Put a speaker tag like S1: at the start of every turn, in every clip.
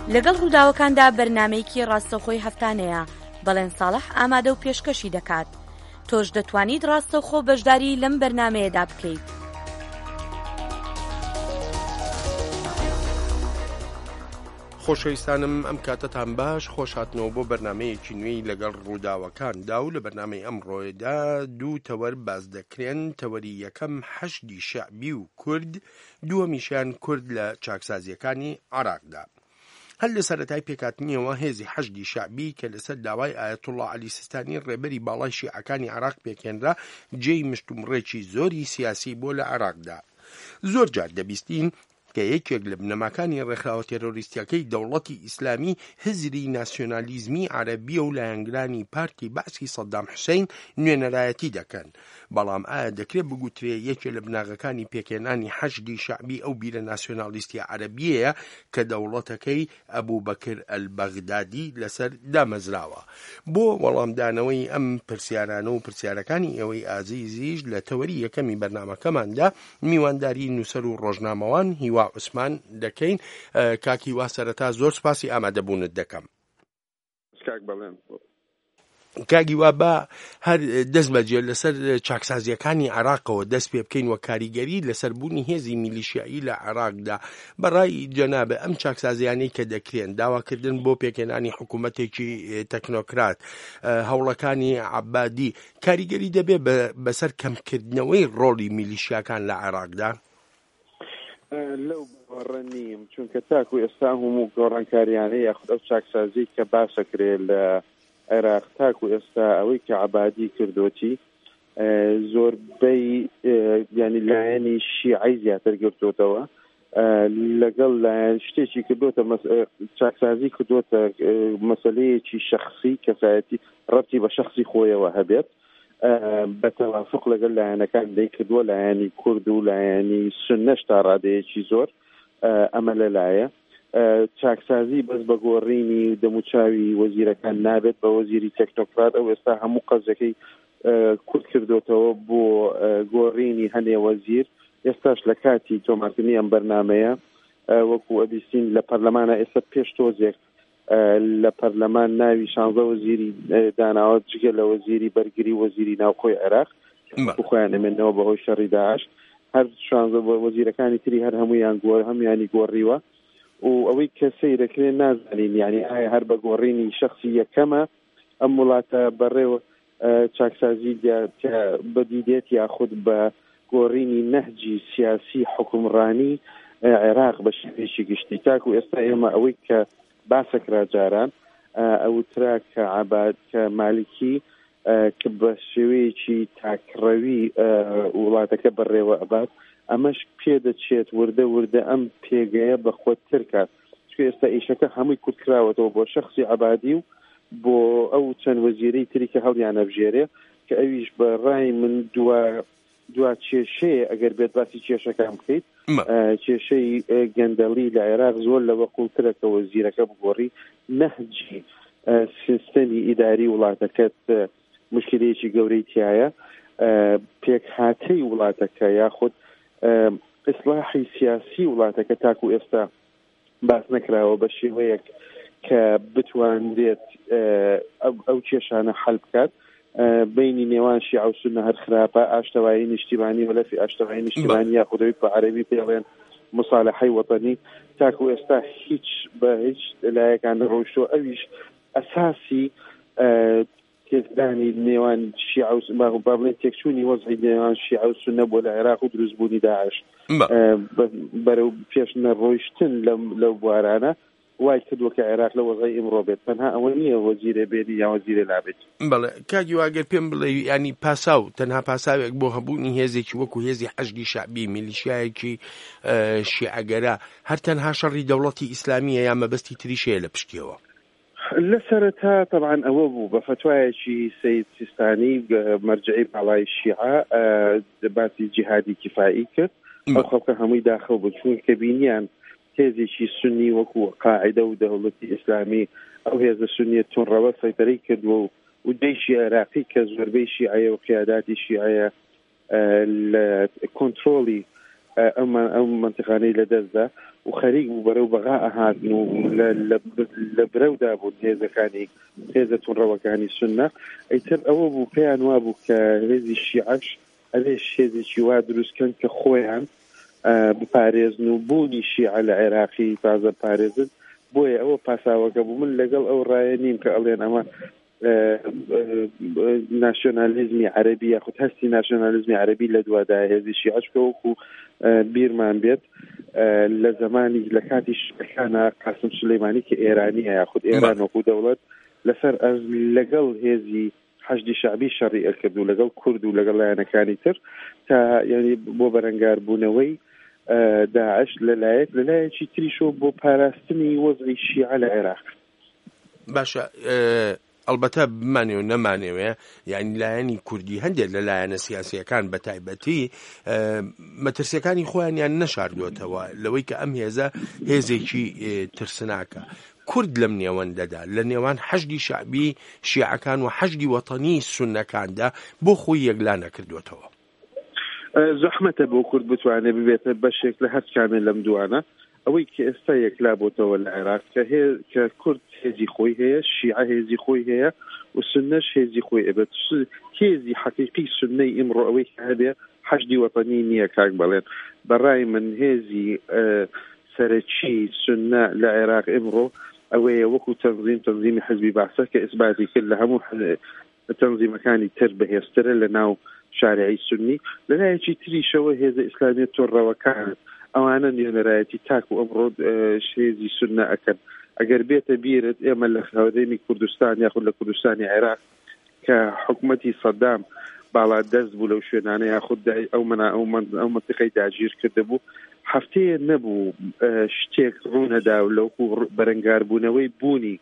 S1: لەگەڵ ڕووداوەکاندا بەرنامەیەکی ڕاستەوخۆی هەفتانەیە بەڵێن ساڵح ئامادە و پێشکەشی دەکات. تۆش دەتوانیت ڕاستەوخۆ بەشداری لەم بەرنامەیەدا بکەیت.
S2: خۆشەویستانم ئەم کاتتان باش خۆش هاتنەوە بۆ بەرنمەیەکی نوێی لەگەڵ ڕووداوەکاندا و لە بەرنمەی ئەمڕۆیەدا دوو تەوەر باز دەکرێن. تەوەری یەکەم حەشدی شەعبی و کورد، دووەمیشیان کورد لە چاکسازیەکانی عێراقدا. هەر لە سەرەتای پێکاتنیەوە هێزی حەشدی شەعبی کە لەسەر داوای ئایەتوڵڵا عەلی سیستانی ڕێبەری باڵای شیعەکانی عێراق پێکێنرا جێی مشتومڕێکی زۆری سیاسی بۆ لە عێراقدا. زۆر جار دەبیستین کە یەکێک لە بنەماکانی ڕێکخراوە تێرۆریستیەکەی دەوڵەتی ئیسلامی هزری ناسیۆنالیزمی عەرەبیە و لایەنگرانی پارتی بەعسی سەدام حوسێین نوێنەرایەتی دەکەن. بەڵام ئایا دەکرێت بگوترێ یەکێک لە بناغەکانی پێکێنانی حەشدی شەعبی ئەو بیرە ناسیۆنالیستی عەرەبیەیە کە دەوڵەتەکەی ئەبوبەکر ئەلبەغدادی لەسەر دامەزراوە؟ بۆ وەڵامدانەوەی ئەم پرسیارانە و پرسیارەکانی ئێوەی ئازیزیش لە تەوەری یەکەمی بەرنامەکەماندا میوانداری نووسەر و ڕۆژنامەوان هیوا عوسمان دەکەین. کاکی وا سەرەتا زۆر سپاسی ئامادەبوونت دەکەم. کاگی وا بە هەر دەست بەجێ لەسەر چاکسازیەکانی عێراقەوە دەست پێ بکەین و کاریگەری لەسەربوونی هێزی میلیشیایی لە عێراقدا. بەڕای جەنابە ئەم چاکسازیانەی کە دەکرێن داواکردن بۆ پێکێنانی حکوومەتێکی تەکنۆکرات، هەوڵەکانی عەبادی، کاریگەری دەبێ بەسەر کەمکردنەوەی ڕۆڵی میلیشیاکان لە عێراقدا؟
S3: لەو باوەڕە نیم، چونکە تاکو ئێستا هەموو گۆڕانکاریانەی یاخود ئەو چاکسازی کە باسەکرێ لە عێراق تاکو ئێستا ئەوەی کە عەبادی کردوتی زۆربەی ینی لایەنی شیعەی زیاتر گرتوتەوە، لەگەڵ لایەن شتێکی کردوتە چاکسازی کردوتە مەسەلەیەکی شەخصی کەسایەتی ڕەبتی بە شەخصی خۆیەوە هەبێت بە تەوافق لەگەڵ لایەنەکان دەی کردووە، لایەنی کورد و لایەنی سوننەش تا ڕادەیەکی زۆر ئەمە لەلایە. چاکسازی بەس بە گۆڕینی دەموچاوی وەزیرەکان نابێت بە وەزیری تەکنۆکرات. ئەو ئێستا هەموو قەزەکەی کورد کردوتەوە بۆ گۆڕینی هەنێ وەزیر. ئێستاش لە کاتی تۆمارکردنی ئەم بەرنامەیە وەکو ئەبیستین لە پەرلەمانە ئێستا پێش تۆزێک لە پەرلەمان ناوی 16 وەزیری داناوە جگە لە وەزیری بەرگری وەزیری ناوخۆی عێراق خۆیان ئەمێنەوە بەهۆی شەڕی داعش. هەر 16 وەزیرەکانی تری هەر هەمویانی گۆڕیوە و ئەوەی کە سەیرەکرێن نازانین یعنی ئایا هەر بە گۆڕینی شەخصی یەکەمە ئەم وڵاتە بەڕێوە چاکسازی بەدیدێت یاخود بە گۆڕینی نەهجی سیاسی حکومڕانی عێراق بە شێوەیەکی گشتی. تاکو ئێستا ئێمە ئەوەی کە باسەکرا جاران ئەوترا کە عەباد کە مالکی کە بە شێوەیەکی تاکڕەوی وڵاتەکە بەڕێوە ئەبات، ئەمەش پێدەچێت وردە وردە ئەم پێگەیە بەخۆتر کات، چکە ئێستا ئیشەکە هەمووی کورد کراوەتەوە بۆ شەخصی عەبادی و بۆ ئەو چەند وەزیرەی تری کە هەڵیانە بژێرێ کە ئەویش بە ڕای من دوا کێشەیە ئەگەر بێت باسی کێشەکان بکەیت. کێشەی گەندەڵی لە عێراق زۆر لە وەقوڵترە کە وەزیرەکە بگۆڕی نەهجی سیستەمی ئیداری وڵاتەکەت مشکلەیەکی گەورەی تایە، پێک هاتەی وڵاتەکە یاخود ئیسلاحی سیاسی وڵاتەکە تاکو ئێستا باس نەکراوە بە شێوەیەک کە بتوانرێت ئەو کێشانە حەل بکات. بینی نێوان شیعە و سوننە هەر خراپە، ئاشتەوایی نیشتیمانی وەلەفی ئاشتەوایی نیشتیمانی یاخودەوەی بە عەرەبی پێڵێن مصالحەی وەطەنی، تاکو ئێستا هیچ بە هیچ لایەکان ڕۆیشتۆ. ئەویش ئەساسی تێکدانی نێوان شیعە و بابڵێن تێکچوونی وەزعی نێوان شیعە و سوننە بۆ لە عێراق و دروستبوونی داعش بەرەو پێش نەڕۆیشتن لەو بوارانە وای کردووە کە عێراق لە وەزعی ئمڕۆ بێت. تەنها ئەوە نییە وەزیرە بێنی یا وەزیرە لابێت.
S2: بەڵێ کاگی واگەر پێم بڵێ ینی پاساو تەنها پاساوێک بۆ هەبوونی هێزێکی وەکو هێزی حەشدی شەعبی میلیشیایەکی شیعەگەرا هەر تەنها شەڕی دەوڵەتی ئیسلامیە یا مەبەستی تریشەیە لە پشتیەوە؟
S3: لە سەرەتا طبعا ئەوە بوو بە فتوایەکی سەید سیستانی مەرجعی باڵای شیعە باسی جیهادی کفایی کرد. ئەو خەڵکە هەمووی داخەو بوو چونکە بینیان هێزێکی سنی وەکو قاعدە و دەوڵەتی ئیسلامی ئەو هێزە سنیە تونڕەوە سەیطرەی کردووە و دەیشی عێراقی کە زۆربەی شیعەیە و قیاداتی شیعەیە لە کۆنتڕۆڵی ئەو منتیقانەی لەدەستدا و خەریک بوو بەرەو بەغا ئەهاتن و لە برەودا بوون هێزە توونڕەوەکانی سونە ئەیتر ئەوە بوو پێیان وا بوو کە هێزی شیعەش ئەوێ هێزێکی وا دروستکەن کە خۆیان بپارێزن و بوونی شیعە لە عێراقی تازە پارێزن بۆیە ئەوە پاساوەکە بوو. من لەگەڵ ئەو ڕایە نیم کە ئەڵێن ئەمە ناسیۆنالیزمی عەرەبی یاخود هەستی ناسیۆنالیزمی عەرەبی لە دووادا هێزی شیعەش کە وەکو بیرمان بێت لە زمانی لە کاتی شەکانە قاسم سولەیمانی کە ئێرانیە یاخود ئێران وەکو دەوڵەت لەسەر ئەرز لەگەڵ هێزی حەشدی شعبی شەڕی ئەکرد و لەگەڵ کورد و لەگەڵ لایەنەکانی تر تا یعنی بۆ بەرەنگاربوونەوەی داعش لەلایەکی تریشۆ بۆ پاراستنی وەزعی شیعە لە عێراق.
S2: باشە ئەلبەتە بمانێ و نەمانێوێ یعنی لایەنی کوردی هەندێک لە لایەنە سیاسیەکان بە تایبەتی مەترسیەکانی خۆیانیان نەشاردوێتەوە لەوەی کە ئەم هێزە هێزێکی ترسناکە. کورد لەم نێوەندەدا لە نێوان حەشدی شعبی شیعەکان و حەشدی وەتەنی سونەکاندا بۆ خۆی یەکلا نەکردوێتەوە.
S3: زەحمەتە بۆ کورد بتوانێت ببێتە بەشێک لە هەر کامێ لەم دوانە ئەوەی کە ئێستا یەکلا بۆتەوە لە عێراق کە کورد هێزی خۆی هەیە شیعە هێزی خۆی هەیە و سنەش هێزی خۆی ئەبێت. هێزی حەقیقی سنەی ئیمڕۆ ئەوەی کە هەبێ حەشدی وەتەنی نییە کاک بەڵێن. بەڕای من هێزی سەرەکی سنە لە عێراق ئیمڕۆ ئەوەیە وەکو تەنظیمی حزبی باسە کە ئیسباتی کرد لە هەموو تەنظیمەکانی تر بەهێزترە لە ناو شارعی سنی. لەلایەکی تریشەوە هێزە ئیسلامیە تۆڕەوەکان ئەوانە نوێنەرایەتی تاک و ئەمڕۆ هێزی سنە ئەکەن. ئەگەر بێتە بیرت ئێمە لە هاودێمی کوردستان یاخود لە کوردستانی عێراق کە حکومەتی سەدام باڵا دەست بوو لەو شوێنانە یاخود ئەو منتیقەی داگیر کرده بوو هەفتەیە نەبوو شتێک ڕوونەدا و لەوکو بەرەنگاربوونەوەی بوونی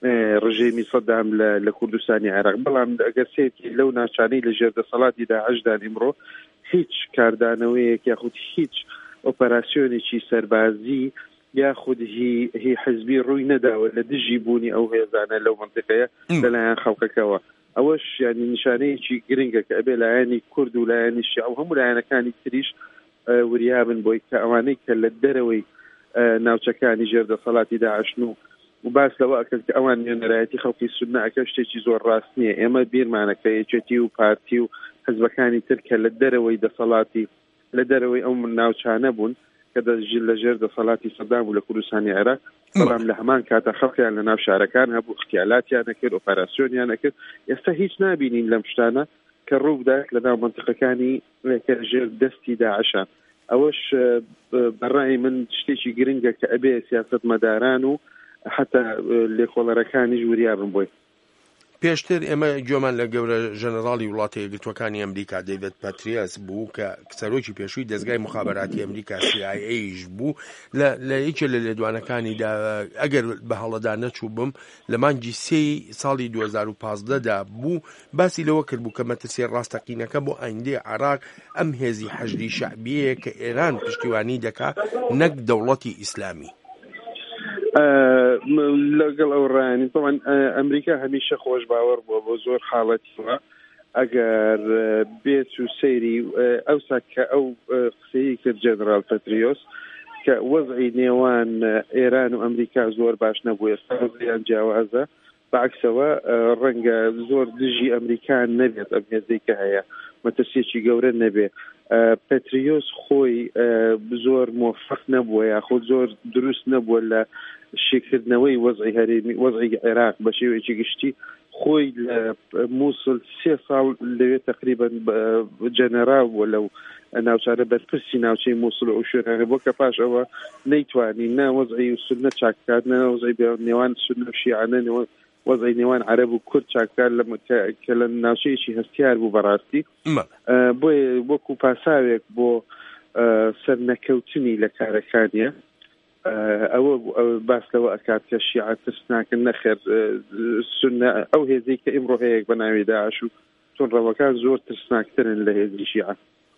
S3: ڕژێمی سەدام لە کوردستانی عێراق. بەڵام ئەگەر سێتی لەو ناچانەی لە ژێردەسەڵاتی داعشدان ئیمڕۆ هیچ کاردانەوەیەک یاخود هیچ ئۆپەراسیۆنێکی سەربازی یاخود هی حزبی ڕووی نەداوە لە دژی بوونی ئەو هێزانە لەو منتیقەیە لەلایەن خەڵکەکەوە. ئەوەش ینی نیشانەیەکی گرنگە کە ئەبێ لایەنی کورد و لایەنی شیعە و هەموو لایەنەکانی تریش وریابن بۆی کە ئەوانەی کە لە دەرەوەی ناوچەکانی ژێردەسەڵاتی داعشن و باس لەوە ئەکرد کە ئەوان نوێنەرایەتی خەڵکی سونە ئەکە شتێکی زۆر ڕاست نییە. ئێمە بیرمانەکە یەکێتی و پارتی و حزبەکانی تر کە لە دەرەوەی دەسەڵاتی لە دەرەوەی ئەو ناوچانە بوون کە لە ژێر دەسەڵاتی سەدام و لە کوردستانی عێراق بەڵام لە هەمان کاتە خەڵکیان لە ناو شارەکان هەبوو اختیالاتیان نەکرد ئۆپەراسیۆنیان نەکرد. ئێستا هیچ نابینین لەم شتانە کە ڕوو بدات لە ناو منتیقەکانی کە ژێر دەستی داعشان. ئەوەش بەڕای من شتێکی گرنگە کە ئەبێ سیاسەتمەداران و حتا لێکۆڵەرەکانیش وریابن بۆی.
S2: پێشتر ئێمە گوێمان لە گەورە ژەنەڕاڵی وڵاتە یەکگرتووەکانی ئەمریکا دەیڤد پەتریاس بوو کە سەرۆکی پێشووی دەزگای مخابەراتی ئەمریکا CIAش بوو لە یەکێ لە لێدوانەکانیدا ئەگەر بە هەڵەدا نەچوو بم لە مانگی ساڵی 2015دا بوو باسی لەوە کرد بوو کە مەترسیە ڕاستەقینەکە بۆ ئایندەی عێراق ئەم هێزی حەشدی شەعبیەیە کە ئێران پشتیوانی دەکا نەک دەوڵەتی ئیسلامی.
S3: لەگەڵ ئەو ڕایانی تەوان ئەمریکا هەمیشە خۆش باوەڕ بووە بۆ زۆر حاڵەتیوە ئەگەر بێت و سەیری ئەوسا کە ئەو قسەی کرد جەنەرال پەتریۆس کە وەزعی نێوان ئێران و ئەمریکا زۆر باش نەبووە ئێستا وەزعیان جیاوازە بەعکسەوە ڕەنگە زۆر دژی ئەمریکان نەبێت ئەم هێزەی کە هەیە مەترسیەکی گەورە نەبێ. پەتریۆس خۆی زۆر موفق نەبووە یاخود زۆر دروست نەبووە لە شێکردنەوەی وەزعی هەرێمی وەزعی عێراق بە شێوەیەکی گشتی. خۆی لە مووسڵ 3 ساڵ لەوێ تقریبا جەنەرال بووە لەو ناوچانە بەرپرسی ناوچەی مووسڵ و شوێنانە بۆ کە پاش ئەوە نەیتوانی نە وەزعی سونە چاککات نە وەزعی نێوان سونە و شیعانە وەزعی نێوان عەرەب و کورد چاککار کە لە ناوچەیەکی هەستیار بوو بەڕاستی بۆیە وەکو پاساوێک بۆ سەرنەکەوتنی لە کارەکانیە ئەوە باس لەوە ئەکات کە شیعە ترسناکن نەخێر سونە ئەو هێزەی کە ئیمڕۆ هەیەک بە ناوی داعش و تۆڕەوەکان زۆر ترسناکترن لە هێزی شیعە.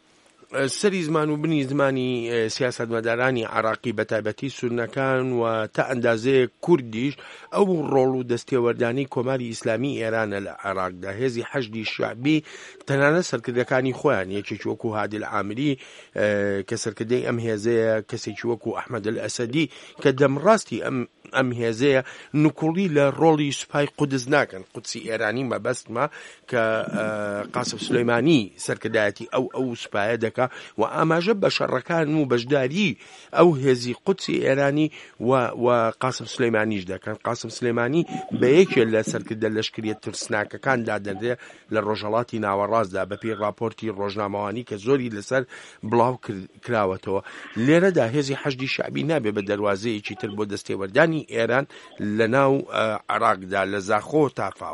S2: سەری زمان و بنی زمانی سیاسەتمەدارانی عراقی بەتایبەتی سوننەکان و تا ئەندازەیە کوردیش ئەو ڕۆڵ و دەستێوەردانی کۆماری ئیسلامی ئێرانە لە عێراقدا. هێزی حەشدی شعبی تەنانەت سەرکردەکانی خۆیان، یەکێکی وەکو هادی العامری کە سەرکردەی ئەم هێزەیە، کەسێکی وەکو ئەحمەد الئەسەدی کە دەمڕاستی ئەم هێزەیە نوکوڵی لە ڕۆڵی سوپای قودس ناکەن. قودسی ئێرانی مەبەستمە کە قاسم سلەیمانی سەرکردایەتی ئەو سوپایە دەکا و ئاماژە بە شەڕەکان و بەشداری ئەو هێزی قودسی ئێرانی و قاسم سلەیمانیش دەکەن. قاسم سلەیمانی بە یەکێ لە سەرکردە لەشکریە ترسناکەکان دادەنرێ لە ڕۆژهەڵاتی ناوەڕاستدا بەپێی راپۆرتی ڕۆژنامەوانی کە زۆری لەسەر بڵاو کراوەتەوە. لێرەدا هێزی حەشدی شعبی نابێ بە دەواازەیەکی تر بۆ دەستێوەردانی ئێران لە ناو عێراقدا لە زاخۆ تا فاو.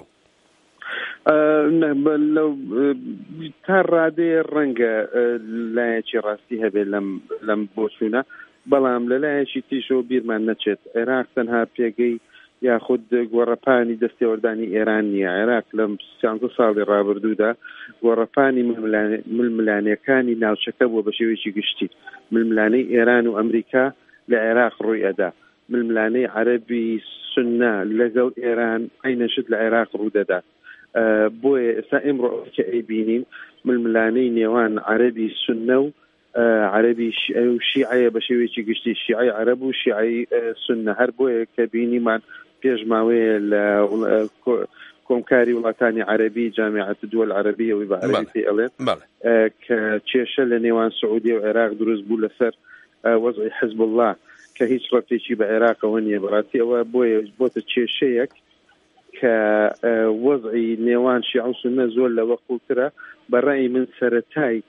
S3: تا ڕادێ ڕەنگە لایەکی ڕاستی هەبێ لەم بۆچوونە، بەڵام لە لایەکی تیشەوە بیرمان نەچێت. عێراق تەنها پێگەی یاخود گۆڕەپانی دەستێوەردانی ئێران نییە. عێراق لە 30 ساڵی ڕابردوودا گۆڕەپانی ململانیەکانی ناوچەکە بووە بە شێوەیەکی گشتی. ململانەی ئێران و ئەمریکا لە عێراق ڕووی ئەدا. ململانەی عەرەبی سوننا لەگەڵ ئێران عینەشت لە عێراق ڕوودەدا. بۆیە ئێستا ئێمڕۆ کە ئەیبینین ململانەی نێوان عەرەبی سوننە و عەرەبی شیعەیە بە شێوەیەکی گشتی، شیعەی عەرەب و شیعەی سوننە. هەر بۆیە کە بینیمان پێش ماوەیە لە کۆمکاری وڵاتانی عەرەبی جامعەت الدول العەرەبیە وی بە عەرەبی پێی ئەڵێن کە کێشە لە نێوان سعودیە و عێراق دروست بوو لەسەر وەزعی حزب الله کە هیچ ڕەتێکی بە عێراقەوە نییە. بەڕاستی ئەوە بۆتە کێشەیەک کە وەزعی نێوان شیعە و سوننە زۆر لەوە قوڵترە. بەڕای من سەرەتای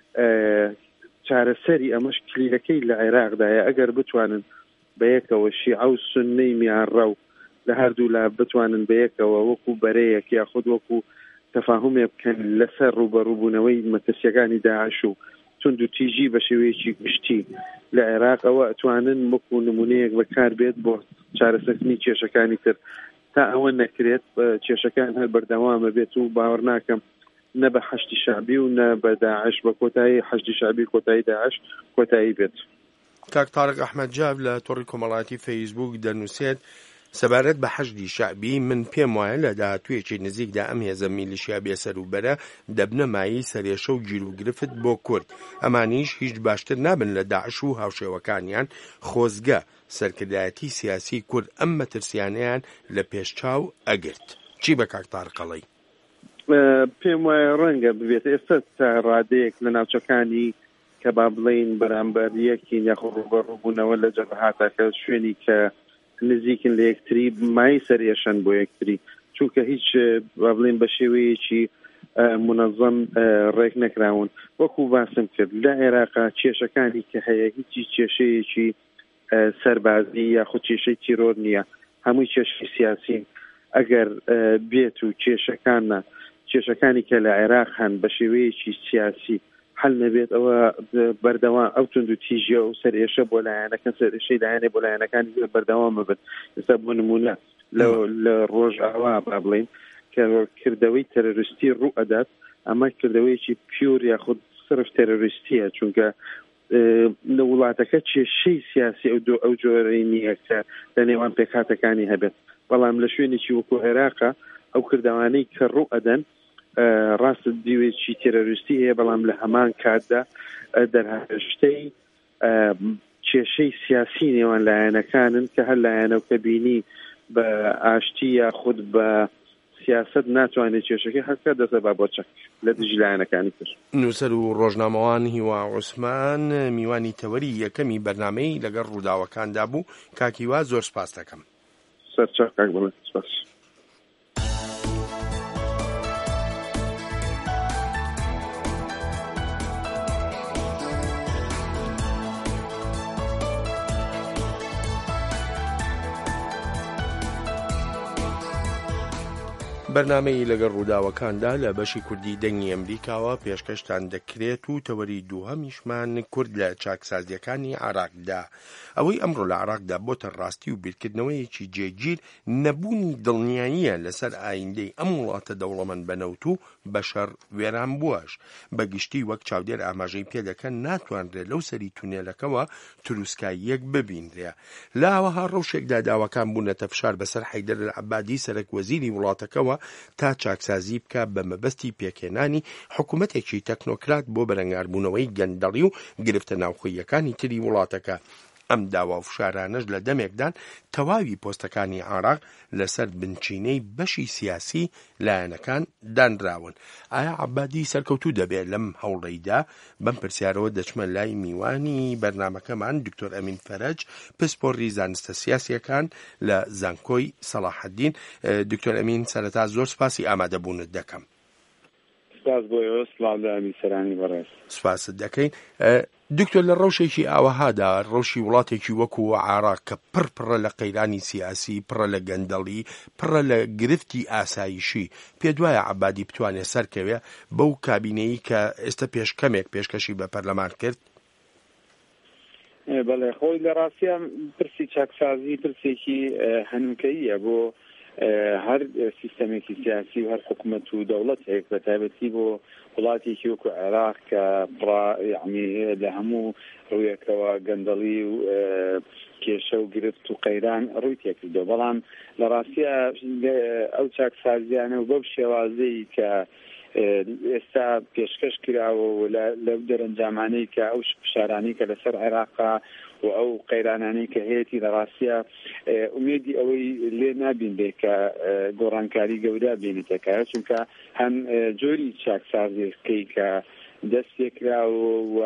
S3: چارەسەری ئەمەش کلیلەکەی لە عێراقدایە. ئەگەر بتوانن بەیەکەوە شیعە و سوننەی میانڕە و لە هەردوو لا بتوانن بەیەکەوە وەکو بەرەیەک یاخود وەکو تەفاهمێ بکەن لەسەر ڕوبەڕووبوونەوەی مەترسیەکانی داعش و تند و تیژی بە شێوەیەکی گشتی لە عێراق، ئەوە ئەتوانن وەکو نمونەیەک بەکار بێت بۆ چارەسەرکردنی کێشەکانی تر. تا ئەوە نەکرێت کێشەکان هەر بەردەوامە بێت و باوەڕ ناکەم نە بە حەشتی شعبی و نە بە داعش بە کۆتایی حەشتی شعبی کۆتایی داعش کۆتایی بێت.
S2: کاک تارق ئەحمەد جاب لە تۆڕی کۆمەڵایەتی فەیسبوک دەنووسێت سەبارەت بە حەشدی شعبی من پێم وایە لە داهاتوویەکی نزیکدا ئەم هێزە میلیشیا بێسەر و بەرە دەبنە مایی سەرێشە و گیر و گرفت بۆ کورد. ئەمانیش هیچ باشتر نابن لە داعش و هاوشێوەکانیان خۆزگە سەرکردایەتی سیاسی کورد ئەم مەترسیانیان لە پێشچاو ئەگرت. چی بە کاک تارقەڵی؟
S3: پێم وایە ڕەنگە ببێت ئێستا تا ڕادەیەک لە ناوچەکانی کە با بڵین بەرامبەر یەکین یاخۆ ڕوبەڕووبوونەوە لە جەبهاتەکە شوێنی کە نزیکن لە یەکتری مای سەرێشەن بۆ یەکتری، چونکە هیچ با بڵین بە شێوەیەکی منەظەم ڕێک نەکراون. وەکو باسم کرد لە عێراقا کێشەکانی کە هەیە هیچی کێشەیەکی سەربازی یاخود کێشەی تیرۆر نییە، هەمووی کێشەی سیاسین. ئەگەر بێت و کێشەکانی کە لە عێراق هەن بە شێوەیەکی سیاسی حل نەبێت، ئەوە بەردەوام ئەو تند و تیژە و سەرێشە بۆ لایەنەکان سەرێشەی لایەنێ بۆ لایەنەکانی بەردەوام ببن. ئێستا بۆ نمونە لە ڕۆژئاوا با بڵین کە کردەوەی تەرۆریستی ڕوو ئەدات، ئەمە کردەوەیکی پیور یاخود صرف تەرۆریستیە، چونکە لە وڵاتەکە کێشەی سیاسی ئەو جۆرەی نییە کە لە نێوان پێکهاتەکانی هەبێت. بەڵام لە شوێنێکی وەکو عێراقا ئەو کردەوانەی کە ڕوو ئەدەن ڕاست دیوێکی تێرۆریستی هەیە، بەڵام لە هەمان کاتدا دەرهاشتەی کێشەی سیاسی نێوان لایەنەکانن کە هەر لایەنەوە بینی بە ئاشتی یاخود بە سیاست ناتوانێت کێشەکەی هەرکە دەسە بابۆچەک لە دژی لایەنەکانی تر.
S2: نووسەر و ڕۆژنامەوان هیوا عوسمان میوانی تەوەری یەکەمی بەرنامەی لەگەڵ ڕووداوەکاندا بوو. کاکیوا زۆر سپاس دەکەم.
S3: سەرچاو کاک بڵێ سپاس.
S2: بەرنامەی لەگەڵ ڕووداوەکاندا لە بەشی کوردی دەنگی ئەمریکاوە پێشکەشتان دەکرێت و تەوەری دووهەمیشمان کورد لە چاکسازیەکانی عراقدا. ئەوەی ئەمڕۆ لە عراقدا بۆتە ڕاستی و بیرکردنەوەیەکی جێگیر نەبوونی دڵنیاییە لەسەر ئایندەی ئەم وڵاتە دەوڵەمەند بەنەوت و بەشەر وێران بووەش. بەگشتی وەک چاودێر ئاماژەی پێدەکەن ناتوانرێت لەو سەری تونێلەکەەوە تروسکاییەک ببینرێ. لە ئەوەها ڕەوشێکدا داواکان بوونەتە فشار بەسەر حەیدەر العەبادی سەرەک وەزیری وڵاتەکەەوە تا چاکسازی بکە بە مەبەستی پێکهێنانی حکوومەتێکی تەکنۆکرات بۆ بەرەنگاربوونەوەی گەندەڵی و گرفتە ناوخۆیەکانی تری وڵاتەکە. ئەم داوا و فشارانەش لە دەمێکدان تەواوی پۆستەکانی عراق لەسەر بنچینەی بەشی سیاسی لایەنەکان دانراون. ئایا عەبادی سەرکەوتوو دەبێت لەم هەوڵەیدا؟ بەم پرسیارەوە دەچمە لای میوانی بەرنامەکەمان دکتۆر ئەمین فەرەج، پسپۆڕی زانستە سیاسیەکان لە زانکۆی سەلاحەدین. دکتۆر ئەمین، سەرەتا زۆر سپاسی ئامادەبوونت دەکەم.
S4: سپاس بۆ ئێوە، سڵاو دامی سەرانی بەڕێز.
S2: سپاست دەکەین. دکتۆر، لە ڕەوشێکی ئاوەهادا ڕەوشی وڵاتێکی وەکو عراق کە پڕە لە قەیرانی سیاسی، پڕە لە گەندەڵی، پڕە لە گرفتی ئاسایشی، پێ دوایە عەبادی بتوانێت سەرکەوێ بەو کابینەی کە ئێستا پێشکەمێک پێشکەشی بە پەرلەمان کرد؟
S4: بەڵێ، خۆی لە ڕاستیان پرسی چاکسازی پرسێکی هەنووکەییە بۆ هەر سیستەمێکی سیاسی و هەر حکوومەت و دەوڵەتێک، بە تایبەتی بۆ وڵاتێکی وەکو عێراق کە یعنی لە هەموو ڕوویەکەوە گەندەڵی و کێشە و گرفت و قەیران ڕووی تێکردەوە. بەڵام لە ڕاستیە ئەو چاکسازیانە و بەو شێوازەی کە ئێستا پێشکەش کراوە و لەو دەرەنجامانەی کە ئەو فشارانی کە لەسەر عێراقا و ئەو قەیرانانەی کە هەیەی لە ڕاستیە ئومێدی ئەوەی لێ نابین بێ کە گۆڕانکاری گەورە بینێتەکە، چونکە هەم جۆری چاکسازیەکەی کە دەست پێکراوە و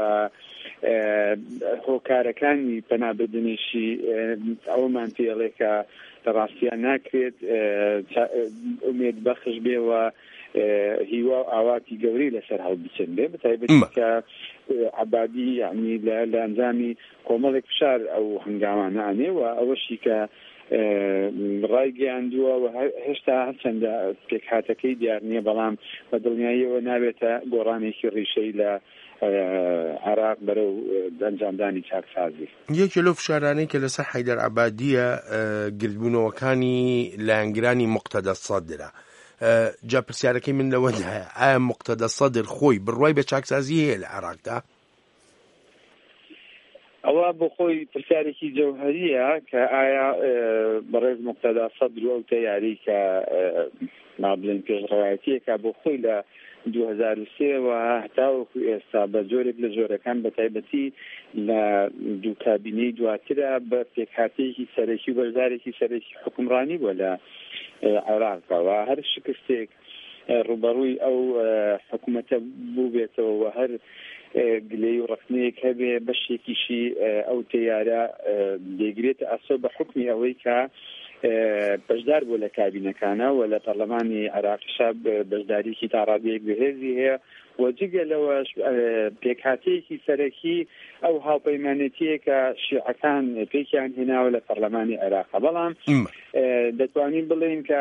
S4: هۆکارەکانی پەنابردنیشی ئەومان پێڵێ کە لە ڕاستیە ناکرێت ئومێد بەخش بێەوە هیوا ئاواتی گەوری لەسەر هەڵ بچن بێ، بەتایبەتی کە عەبادی یعنی لە ئەنجامی کۆمەڵێک فشار ئەو هەنگاوانانێ و ئەوەشی کە ڕای گەیاندووە و هێشتا هەرچەندە پێکهاتەکەی دیار نییە، بەڵام بە دڵنیاییەوە نابێتە گۆڕانێکی ڕیشەی لە عراق بەرەو ئەنجامدانی چاکسازی.
S2: یەکێ لەو فشارانەی کە لەسەر حەیدەر عەبادیە گردبوونەوەکانی لایەنگرانی موقتەدە سەدرە. جا پرسیارەکەی من لەوەندایە، ئایا موقتەدە سەدر خۆی بڕوای بە چاکسازی هەیە لە عێراقدا؟
S4: ئەوە بۆ خۆی پرسیارێکی جەوهەریە کە ئایا بەڕێز موقتەدە سەدر و ئەو تەیاری کە مابلێن پێشڕەوایەتیەکە بۆ خۆی لە 2003 هەتاوەکو ئێستا بە جۆرێک لە جۆرەکان بە تایبەتی لە دوو کابینەی دواترە بە پێکهاتەیەکی سەرەکی و بەرزارێکی سەرەکی حکومڕانی بووە لە عێراقەوە. هەر شکستێک ڕوبەڕووی ئەو حکوومەتە بوو بێتەوە و هەر گلەی و ڕخنەیەک هەبێ بەشێکیشی ئەو تەیارە دەیگرێتە ئەسۆ بە حکمی ئەوەی کە بەشدار بوو لە کابینەکانە و لە پەرلەمانی عێراقیشا بەشداریکی تا ڕادەیەک بەهێزی هەیە و جگە لەوەش پێکهاتەیەکی سەرەکی ئەو هاوپەیمانەتیە کە شیعەکان پێکیان هێناوە لە پەرلەمانی عێراقا. بەڵام دەتوانین بڵێن کە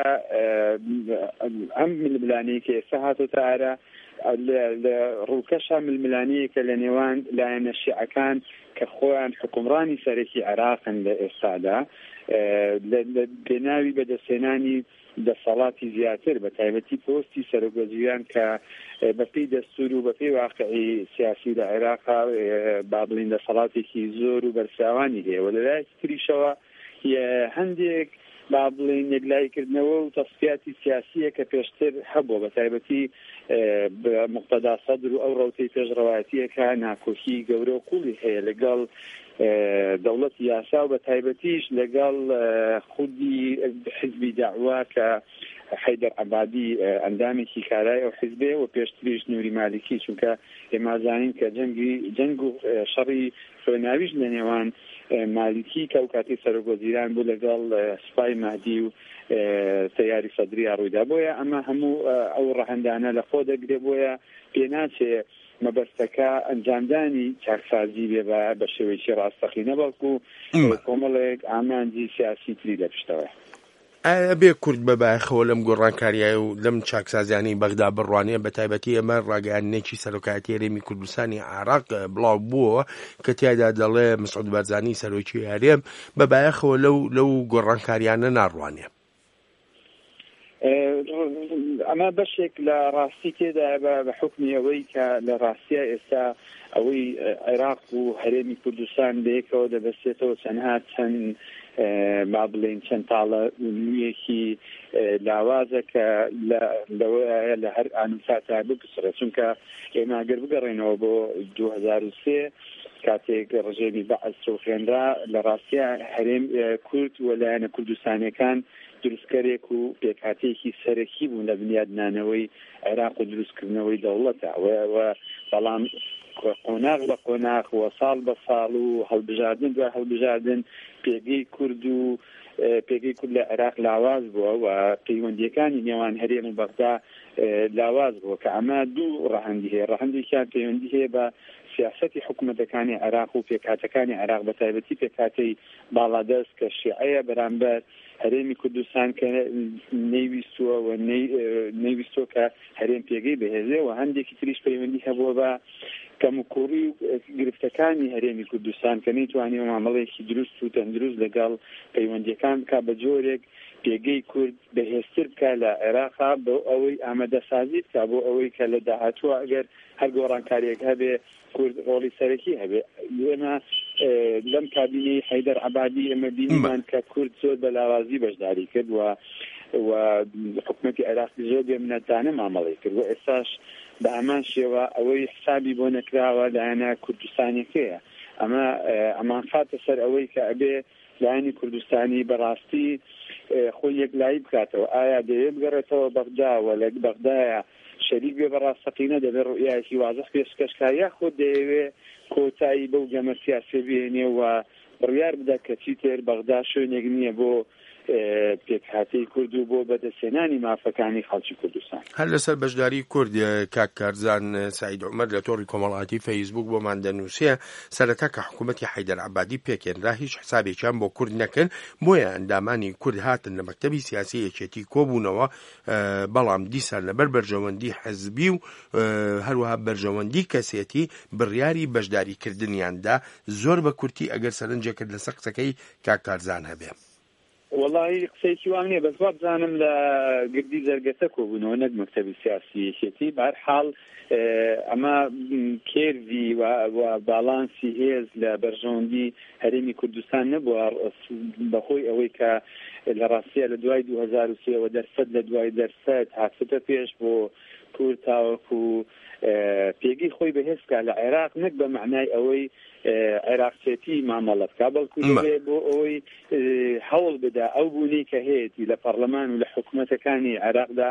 S4: ئەم ململانەی کە ئێستا هاتۆتە ئارە لە ڕووکەشە ململانەیە کە لە نێوان لایەنە شیعەکان کە خۆیان حکومڕانی سەرەکی عێراقن لە ئێستادا لە بێناوی بەدەستهێنانی دەسەڵاتی زیاتر بە تایبەتی پۆستی سەرۆکوەزیران کە بەپێی دەستور و بەپێی واقعی سیاسی لە عێراقا با بڵین دەسەڵاتێکی زۆر و بەرچاوانی هەیە و لەلایەکی تریشەوە هەندێک با بڵین یەکلایکردنەوە و تەصفیاتی سیاسیە کە پێشتر هەبووە بە تایبەتی موقتەدا سەدر و ئەو ڕەوتەی پێشڕەوایەتیەکە ناکۆکی گەورە و قوڵی هەیە لەگەڵ دەوڵەتی یاسا و بە تایبەتیش لەگەڵ خودی حزبی داعوا کە حەیدەر عەبادی ئەندامێکی کارای ئەو حزبێ و پێشتریش نووری مالیکی، چونکە ئێمە زانین کە جەنگ و شەڕی خوێناویش لە نێوان مالیکی کە ئەو کاتی سەرۆکوەزیران بوو لەگەڵ سوپای مەهدی و تەیاری سەدریا ڕوویدا. بۆیە ئەمە هەموو ئەو ڕەهەندانە لە خۆ دەگرێ، بۆیە پێناچێ مەبەستەکە ئەنجامدانی چاکسازی بێ بە شێوەیەکی ڕاستەقینە، بەڵکو کۆمەڵێک ئامانجی سیاسی تری لە پشتەوە.
S2: بێ کورد بەبایخەوە لەم گۆڕانکاریە و لەم چاکسازیانی بەغدا بڕوانەیە بە تایبەتی ئەمە ڕاگەیاندنێکی سەرۆکایەتی هەرێمی کوردستانی عێراق بڵاو بووە کە تیایدا دەڵێ مسعود بەرزانی سەرۆکی هەرێم بەبایخەوە لەو گۆڕانکاریانە ناڕوانێ.
S4: ئەمە بەشێک لە ڕاستی تێدا بە حکمی ئەوەی کە لە ڕاستیە ئێستا ئەوەی عێراق و هەرێمی کوردستان بەیەکەوە دەبەستێتەوە چەندها چەند با بڵێن چەند تاڵە نوێیەکی لاوازە کە لەوەیە لە هەر ئانوساتا بپسرە چونکە ئێمە ئەگەر بگەڕێنەوە بۆ 2003 کاتێک ڕژێمی بەعەز سۆخێنرا لە ڕاستیە هەرێم کورد و لایەنە کوردستانیەکان دروستکەرێک و پێکهاتێکی سەرەکی بوون لە بنیادنانەوەی عێراق و دروستکردنەوەی دەوڵەتە بەڵام قۆناغ بە قۆناغ و ساڵ بە ساڵ و هەڵبژاردن دوای هەڵبژاردن پێگەی کورد و پێگەی کورد لە عێراق لاواز بووە و پەیوەندیەکانی نێوان هەرێم و بەغدا لاواز بووە کە ئەمە دوو ڕەهەندی هەیە ڕەهەندێکیان پەیوەندی هەیە بە سیاسەتی حکوومەتەکانی عێراق و پێکهاتەکانی عێراق بە تایبەتی پێکهاتەی باڵادەست کە شیعەیە بەرامبەر هەرێمی کوردستان کە نەیویستوە کە هەرێم پێگەی بەهێزێ و هەندێکی تریش پەیوەندی هەبووە بە کەموکوڕی و گرفتەکانی هەرێمی کوردستان کە نەیتوانێ مامەڵەیەکی دروست و تەندروست لەگەڵ پەیوەندیەکان بکات بە جۆرێک پێگەی کورد بەهێزتر بکە لە عێراقا بۆ ئەوەی ئامادەسازی بکە بۆ ئەوەی کە لە داهاتووە ئەگەر هەر گۆڕانکاریەک هەبێ کورد ڕۆڵی سەرەکی هەبێ. ئێمە لەم کابینەی حەیدەر عەبادی ئێمە بینیمان کە کورد زۆر بە لاوازی بەشداری کرد و حکوومەتی عێراقی زۆر بێمنەتانە مامەڵەی کرد و ئێستاش بە ئەمان شێوە ئەوەی حسابی بۆ نەکراوە لایەنە کوردستانیەکەیە. ئەمان خاتە سەر ئەوەی کە ئەبێ لایەنی کوردستانی بەڕاستی خۆی یەکلایی بکاتەوە. ئایا دەوێت بگەڕێتەوە بەغدا و لە بەغدایە شەریک بێ بەڕاستەقینە دەبێت ڕوئیەکی وازەح پێشکەشکاریە خۆ دەیەوێت کۆتایی بەو گەمە سیاسی بێنێ و بڕیار بدات کە چیتر بەغدا شوێنێک نییە بۆ پێکهاتەی کورد و بۆ بەدەستێنانی مافەکانی خەڵکی کوردستان.
S2: هەر لەسەر بەشداری کورد کاک کارزان سعید عومەر لە تۆڕی کۆمەڵایەتی فەیسبوک بۆمان دەنووسێ سەرەتا کە حکوومەتی حەیدەر عەبادی پێکێنرا هیچ حسابێکیان بۆ کورد نەکرد بۆیە ئەندامانی کورد هاتن لە مەکتەبی سیاسی یەکێتی کۆبوونەوە بەڵام دیسان لەبەر بەرژەوەندی حەزبی و هەروەها بەرژەوەندی کەسێتی بڕیاری بەشداریکردنیاندا زۆر بە کورتی ئەگەر سەرنجێکرد لەسەر قسەکەی کاک کارزان هەبێ.
S4: وەڵی قسەیەکی وام نییە بەس وا بزانم لە گردی زەرگەتە کۆبوونەوە نەک مەکتەبی سیاسی یەکێتی بەهەرحاڵ ئەمە کێرزی و باڵانسی هێز لە بەرژەوەندی هەرێمی کوردستان نەبووە بەخۆی ئەوەی کە لە ڕاستیە لە دوای 2003 دەرسەد لە دوای دەرسەد هاتفە پێش بۆ کورد تاوەکو پێگەی خۆی بەهێزکە لە عێراق نەک بە معنای ئەوەی عێراقچێتی مامەڵە بکا بەڵکو بۆ ئەوەی هەوڵ بدا ئەو بوونی کە هەیەی لە پەرلەمان و لە حکوومەتەکانی عێراقدا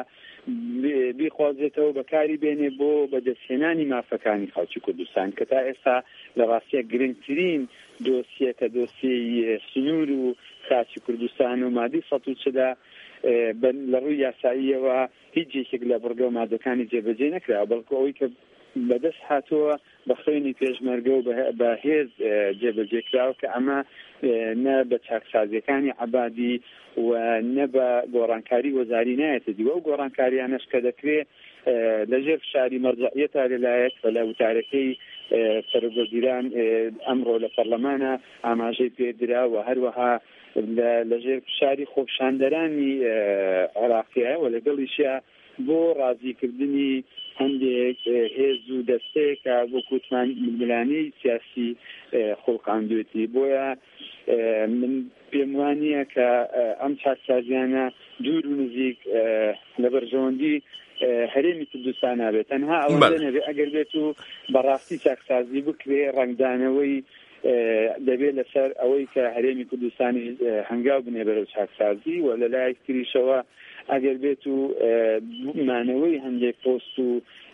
S4: بیخوازێتەوە بەکاری بێنێ بۆ بەدەستهێنانی مافەکانی خەڵکی کوردستان کە تا ئێستا لە ڕاستیە گرنگترین دۆسیە کە دۆسیەی سنوور و خاچی کوردستان و مادی ١40 لە ڕووی یاساییەوە هیچ جێکێک لە بڕگە و مادەکانی جێبەجێ نەکرا بەڵکو ئەوەی کە بەدەست هاتووە بە خوێنی پێشمەرگە و بە هێز جێبەجێکراوە کە ئەمە نە بە چاکسازیەکانی عەبادی و نە بە گۆڕانکاری وەزاری نایەتە دیوە و گۆڕانکاریانەش کە دەکرێت لەژێر فشاری مەرجەعیەتا لەلایەت لە وتارەکەی سەرۆکوەزیران ئەمڕۆ لە پەرلەمانە ئاماژەی پێدرا و هەروەها لەژێر فشاری خۆپشاندەرانی عێراقیە و لەگەڵیشە بۆ ڕازیکردنی هەندێک هێز و دەستەیەکە بۆ کوتمان ململانی سیاسی خۆڵقاندوێتی بۆیە من پێم وانییە کە ئەم چاکسازیانە دوور و نزیک لە بەرژەوەندی هەرێمی کوردستان نابێت تەنها ئەوەندە نەبێت ئەگەر بێت و بەڕاستی چاکسازی بکرێ ڕنگدانەوەی دەبێت لەسەر ئەوەی کە هەرێمی کوردستانی هەنگاو بنێ بەرەو چاکسازی و لە لای تریشەوە ئەگەر بێت و مانەوەی هەندێک پۆست و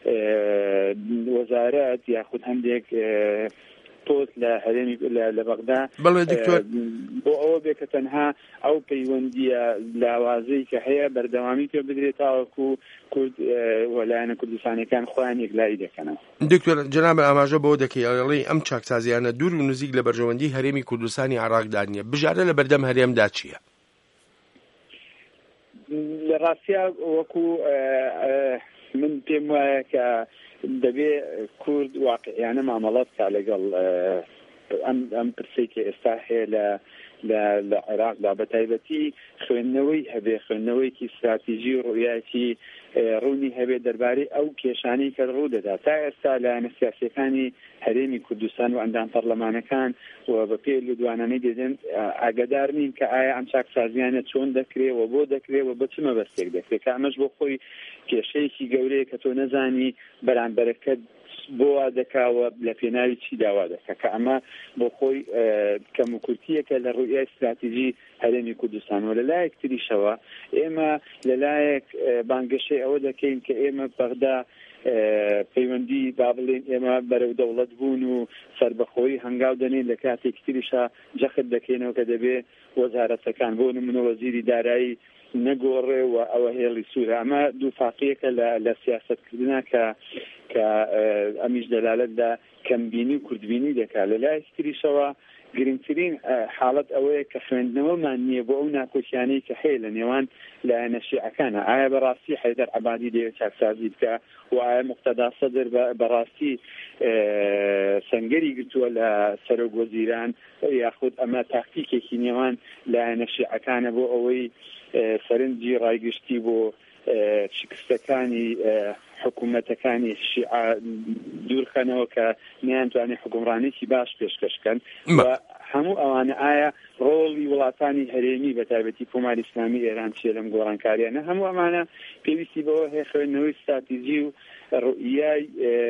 S4: وەزارەت یاخود هەندێک پۆست لە هەرێمی لە بەغدا بۆ ئەوە بێت کە تەنها ئەو پەیوەندیە لاوازەی کە هەیە بەردەوامی پێ بدرێت تاوەکو کورد وەلایەنە کوردستانیەکان خۆیان یەکلایی دەکەنەوە.
S2: دکتۆر جەناب ئاماژە بۆ دەکەی ئەم چاکسازیانە دوور و نزیک لە بەرژەوەندی هەرێمی کوردستانی عێراقدا نییە بژارە لە بەردەم هەرێمدا چییە؟
S4: لە ڕاستیا وەکو من پێم وایە کە دەبێ کورد واقعیانە مامەڵات کا لەگەڵ ئەم پرسەی کە ئێستا هەیە لە عێراقدا بە تایبەتی خوێندنەوەی هەبێ خوێندنەوەیکی استراتیژی و ڕوویاتی ڕوونی هەبێ دەربارەی ئەو کێشانەی کە ڕوو دەدا تا ئێستا لایەنە سیاسیەکانی هەرێمی کوردستان و ئەندام پەرلەمانەکان و بە پێ لودوانانەی دێدن ئاگادار نین کە ئایا ئەم چاکسازیانە چۆن دەکرێت و بۆ دەکرێت و بە چ مەبەستێک دەکرێت کە ئەمەش بۆ خۆی کێشەیەکی گەورەیە کە تۆ نەزانی بەرامبەرەکەت بۆ وا دەکاوە لە پێناوی چی داوا دەکە کە ئەمە بۆ خۆی کەموکورتیەکە لە ڕوویای استراتیژی هەرێمی کوردستان و لەلایەک تریشەوە ئێمە لەلایەک بانگەشەی ئەوە دەکەین کە ئێمە بەغدا پەیوەندی با بڵێن ئێمە بەرەو دەوڵەت بوون و سەربەخۆیی هەنگاو دەنێن لە کاتێک تریشە جەخت دەکەینەوە کە دەبێ وەزارەتەکان بۆ نمونە وەزیری دارایی نەگۆڕێ و ئەوە هێڵی سوورە ئەمە دوو فاقیەکە لە سیاسەتکردنا کە ئەمیش دەلالەتدا کەمبینی و کوردبینی دەکات لەلای تریشەوە گرنگترین حاڵەت ئەوەیە کە خوێندنەوەمان نییە بۆ ئەو ناکۆچیانەی کە هەیە لە نێوان لایەنە شیعەکانە ئایا بەڕاستی حەیدەر عەبادی دەیەوێت چاکسازی بکە و ئایا موقتەدا سەدر بەڕاستی سەنگەری گرتووە لە سەرۆک وەزیران یاخود ئەمە تاکتیکێکی نێوان لایەنە شیعەکانە بۆ ئەوەی سەرنجی ڕایگشتی بۆ شکستەکانی حکوومەتەکانی شیعە دوورخەنەوە کە نیانتوانێت حکومڕانێکی باش پێشکەشکەن و هەموو ئەوانە ئایا ڕۆڵی وڵاتانی هەرێمی بە تایبەتی کۆماری ئیسلامی ئێران چیە لەم گۆڕانکاریانە هەموو ئەمانە پێویستی بەوە هەیە خوێندنەوەی استراتیژی و ڕوئیای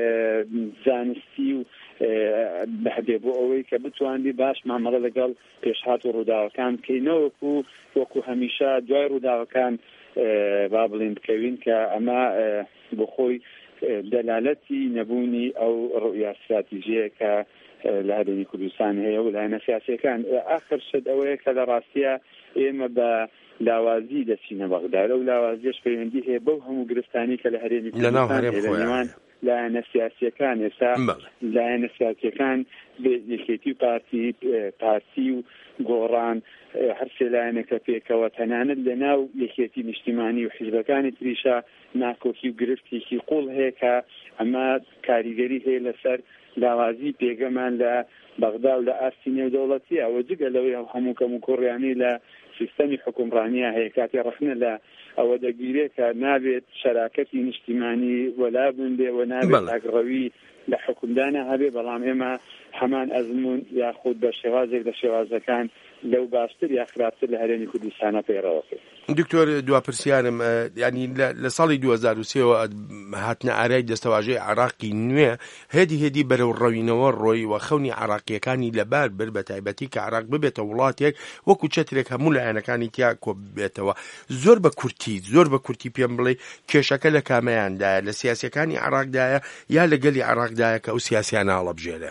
S4: زانستی و بەهدێ بۆ ئەوەی کە بتوانبی باش مامەڵە لەگەڵ پێشهات و ڕووداوەکان بکەینەوە وەکو هەمیشە دوای ڕووداوەکان با بڵێن بکەوین کە ئەمە بۆ خۆی دەلالەتی نەبوونی ئەو ڕوئیا استراتیژیە کە لە هەرێمی کوردستان هەیە و لایەنە سیاسیەکان ئاخر شت ئەوەیە کە لە ڕاستیە ئێمە بە لاوازی دەچینە بەغدا لەو لاوازیەش پەیوەندی هەیە بەو هەموو گرفتانی کە لە هەرێمی کوردستان هەیە لایەنە سیاسیەکان ئێستا لایەنە سیاسیەکان یەکێتی و پارتی و گۆڕان هەر سێ لایەنەکە پێکەوە تەنانەت لە ناو یەکێتی نیشتیمانی و حیزبەکانی تریشە ناکۆکی و گرفتێکی قوڵ هەیە کە ئەمە کاریگەری هەیە لەسەر لاوازی پێگەمان لە بەغدا و لە ئاستی نێودەوڵەتی ئەوە جگە لەوەی هەموو کەم و کوڕیانی لە سیستەمی حکومڕانیە هەیە کاتی ڕخنە لە ئەوە دەگیرێت کە نابێت شەراکەتی نیشتیمانی وەلا بندێ و نابێت ئاگڕەوی لە حکومدانە هەبێ بەڵام ئێمە هەمان ئەزمون یاخود بە شێوازێک لە شێوازەکان لەو باشتر یا خراپتر لە هەرێمی کوردستانە پەیڕەوەکەی.
S2: دکتۆر دواپرسیارم ینی لە ساڵی 2023 هاتنە ئارای دەستەواژەی عراقی نوێ هێدی بەرەو ڕەوینەوە ڕۆی و خەونی عراقیەکانی لەبار بر بە تایبەتی کە عراق ببێتە وڵاتێک وەکو چەترێک هەموو لایەنەکانی تیا کۆ بێتەوە زۆر بە کورتی پێم بڵێ کێشەکە لە کامەیاندایە لە سیاسیەکانی عراقدایە یا لەگەلی عراقدایە کە ئەو سیاسیانە هەڵەبژێرێ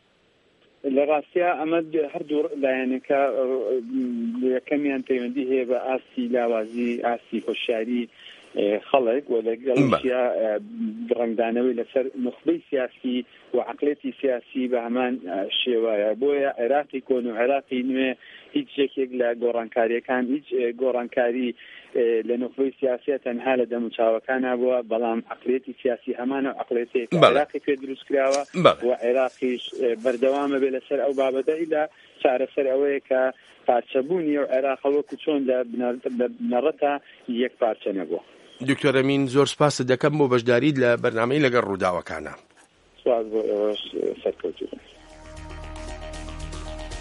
S4: لە ڕاستیا ئەمە هەردوو لایەنەکە یەکەمیان پەیوەندی هەیە بە ئاستی لاوازی ئاستی هۆشیاری خەڵک و لەگەڵشیا ڕنگدانەوەی لەسەر نخبەی سیاسی و عقلێتی سیاسی بە هەمان شێوایە بۆیە عێراقی کۆن و عێراقی نوێ هیچ یەکێک لە گۆڕانکاریەکان هیچ گۆڕانکاری لە نخبەی سیاسیە تەنها لە دەموچاوەکان بووە بەڵام عقلێتی سیاسی هەمانە عقلێتی عێراقی پێ دروست کراوە و عێراقیش بەردەوامە بێ لەسەر ئەو بابەتەی لە چارەسەر ئەوەیە کە پارچەبوونی و عێراق وەکو چۆن لە بنەڕەتە یەک پارچە نەبووە.
S2: دکتۆر ئەمین زۆر سپاس دەکەم بۆ بەشداریت لە بەرنامەی لەگەڵ ڕووداوەکانە.
S4: سپاس بۆ ئێوەش سەرکەوتوو.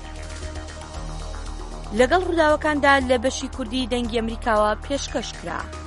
S1: لەگەڵ ڕووداوەکاندا لە بەشی کوردی دەنگی ئەمریکاوە پێشکەش کرا.